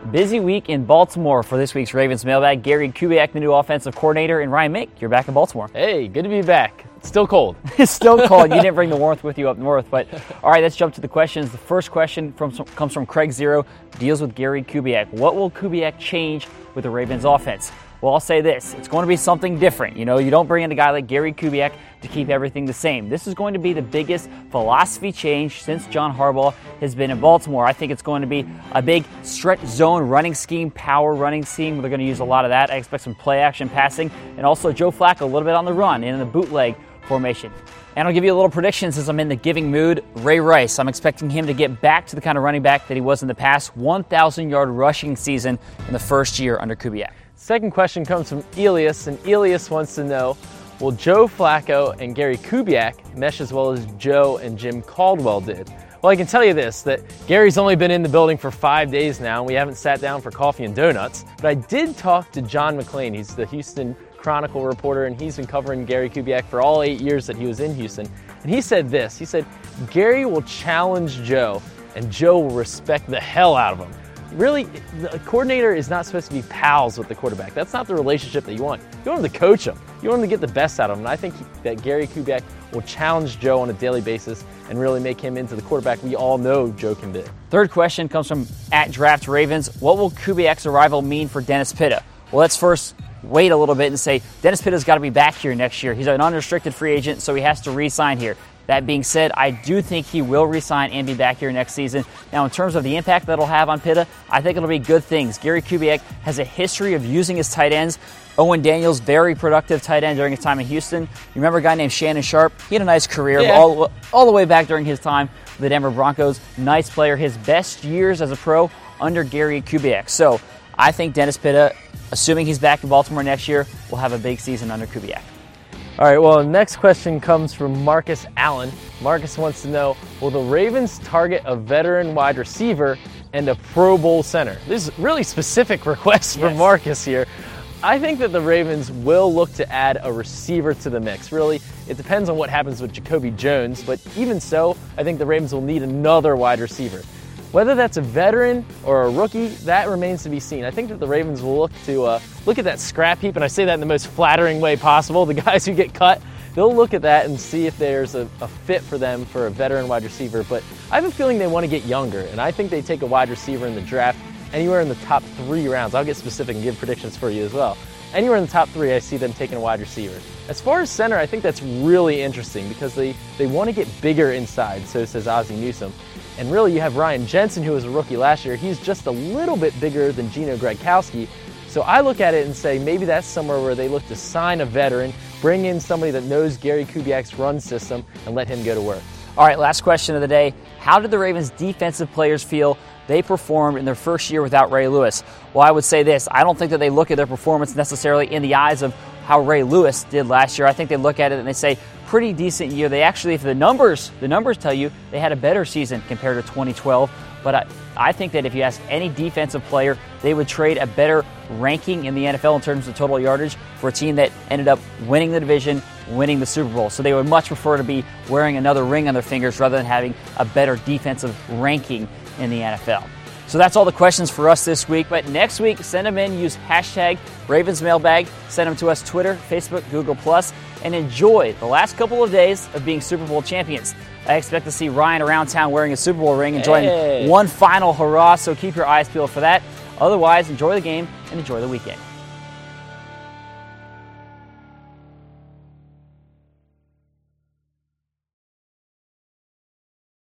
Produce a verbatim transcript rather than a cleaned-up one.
Busy week in Baltimore for this week's Ravens mailbag. Gary Kubiak, the new offensive coordinator, and Ryan Mink, you're back in Baltimore. Hey, good to be back. It's still cold. It's still cold. You didn't bring the warmth with you up north. But all right, let's jump to the questions. The first question from, comes from Craig Zero, deals with Gary Kubiak. What will Kubiak change with the Ravens offense? Well, I'll say this. It's going to be something different. You know, you don't bring in a guy like Gary Kubiak to keep everything the same. This is going to be the biggest philosophy change since John Harbaugh has been in Baltimore. I think it's going to be a big stretch zone running scheme, power running scheme. They're going to use a lot of that. I expect some play action passing, and also Joe Flacco a little bit on the run and in the bootleg formation. And I'll give you a little prediction since I'm in the giving mood. Ray Rice, I'm expecting him to get back to the kind of running back that he was in the past. one thousand yard rushing season in the first year under Kubiak. Second question comes from Elias, and Elias wants to know, will Joe Flacco and Gary Kubiak mesh as well as Joe and Jim Caldwell did? Well, I can tell you this, that Gary's only been in the building for five days now, and we haven't sat down for coffee and donuts. But I did talk to John McClain. He's the Houston Chronicle reporter, and he's been covering Gary Kubiak for all eight years that he was in Houston. And he said this, he said, Gary will challenge Joe, and Joe will respect the hell out of him. Really, the coordinator is not supposed to be pals with the quarterback. That's not the relationship that you want. You want him to coach him. You want him to get the best out of him. And I think that Gary Kubiak will challenge Joe on a daily basis and really make him into the quarterback we all know Joe can be. Third question comes from at Draft Ravens. What will Kubiak's arrival mean for Dennis Pitta? Well, let's first wait a little bit and say Dennis Pitta's got to be back here next year. He's an unrestricted free agent, so he has to re-sign here. That being said, I do think he will re-sign and be back here next season. Now, in terms of the impact that it'll have on Pitta, I think it'll be good things. Gary Kubiak has a history of using his tight ends. Owen Daniels, very productive tight end during his time in Houston. You remember a guy named Shannon Sharp? He had a nice career yeah. all, all the way back during his time with the Denver Broncos. Nice player. His best years as a pro under Gary Kubiak. So I think Dennis Pitta, assuming he's back in Baltimore next year, will have a big season under Kubiak. All right, well, the next question comes from Marcus Allen. Marcus wants to know, will the Ravens target a veteran wide receiver and a Pro Bowl center? This is really specific requests from yes. Marcus here. I think that the Ravens will look to add a receiver to the mix. Really, it depends on what happens with Jacoby Jones, but even so, I think the Ravens will need another wide receiver. Whether that's a veteran or a rookie, that remains to be seen. I think that the Ravens will look to uh, look at that scrap heap, and I say that in the most flattering way possible, the guys who get cut. They'll look at that and see if there's a, a fit for them for a veteran wide receiver. But I have a feeling they want to get younger, and I think they take a wide receiver in the draft anywhere in the top three rounds. I'll get specific and give predictions for you as well. Anywhere in the top three, I see them taking a wide receiver. As far as center, I think that's really interesting because they, they want to get bigger inside, so says Ozzie Newsome. And really, you have Ryan Jensen, who was a rookie last year. He's just a little bit bigger than Gino Gradkowski. So I look at it and say maybe that's somewhere where they look to sign a veteran, bring in somebody that knows Gary Kubiak's run system, and let him go to work. All right, last question of the day. How did the Ravens' defensive players feel they performed in their first year without Ray Lewis? Well, I would say this. I don't think that they look at their performance necessarily in the eyes of how Ray Lewis did last year. I think they look at it and they say, pretty decent year. They actually, if the numbers, the numbers tell you they had a better season compared to twenty twelve. But I, I think that if you ask any defensive player, they would trade a better ranking in the N F L in terms of total yardage for a team that ended up winning the division, winning the Super Bowl. So they would much prefer to be wearing another ring on their fingers rather than having a better defensive ranking in the N F L. So that's all the questions for us this week. But next week, send them in. Use hashtag RavensMailbag. Send them to us Twitter, Facebook, Google Plus, and enjoy the last couple of days of being Super Bowl champions. I expect to see Ryan around town wearing a Super Bowl ring, enjoying hey. one final hurrah, so keep your eyes peeled for that. Otherwise, enjoy the game and enjoy the weekend.